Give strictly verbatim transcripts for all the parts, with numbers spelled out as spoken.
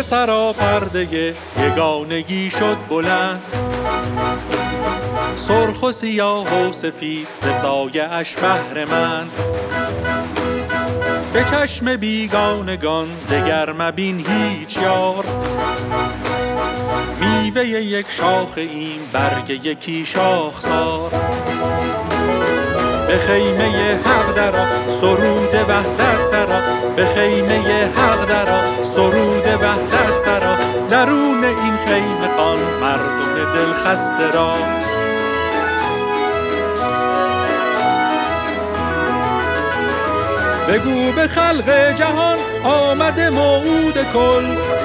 سراپرده یگانگی شد بلند، سرخ و سیاه و سفید ز سایه اش بهره‌مند. به چشم بیگانگان دگر مبین هیچ یار، میوه یک شاخ این برگ یکی شاخسار. به خیمه حق درآ سرود وحدت سرا، به خیمه حق درآ سرود وحدت سرا. درون این خیمه خوان مردم دل خسته را. بگو به خلق جهان آمده موعود کل،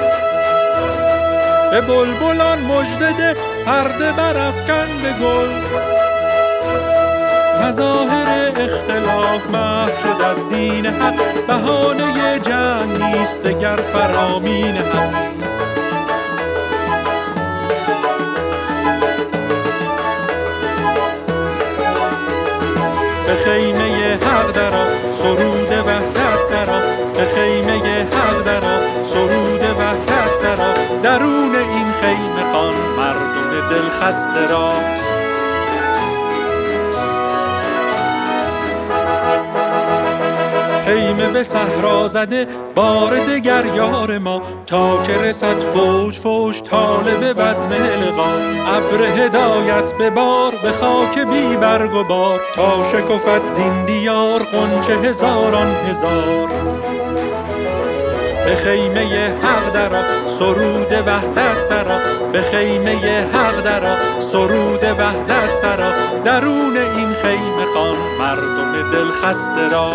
به بلبلان مژده ده پرده برافکن به گل. مظاهر اختلاف محو شد از دین حق، بهانه جنگ نیست دگر فرامین حق. به خیمه حق درآ سرود وحدت سرا، به خیمه حق درآ سرود وحدت سرا. درون این خیمه خوان مردم دل خسته را. خیمه به صحرا زده بار دگر یار ما، تا که رسد فوج فوج طالب بزم لقا. ابر هدایت به بار به خاک بی برگ و بار، تا شکفت زین دیار غنچه هزاران هزار. به خیمه حق درآ سرود وحدت سرا، به خیمه حق درآ سرود وحدت سرا. درون این خیمه خوان مردم دل خسته را.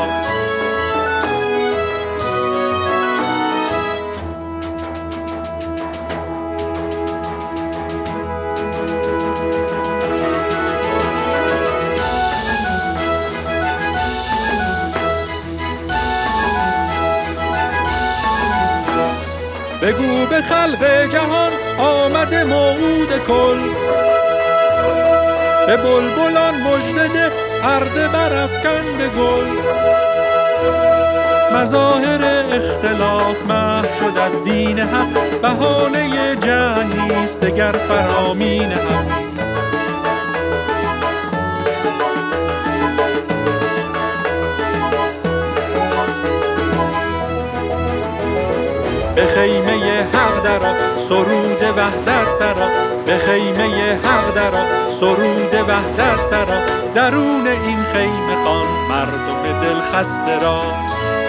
بگو به خلق جهان آمده موعود کل، به بلبلان مژده ده پرده برافکن به گل. مظاهر اختلاف محو شد از دین حق، بهانه جنگ نیست دگر فرامین حق. به خیمه حق درآ سرود وحدت سرا، به خیمه حق درآ سرود وحدت سرا. درون این خیمه خوان مردم دل خسته را.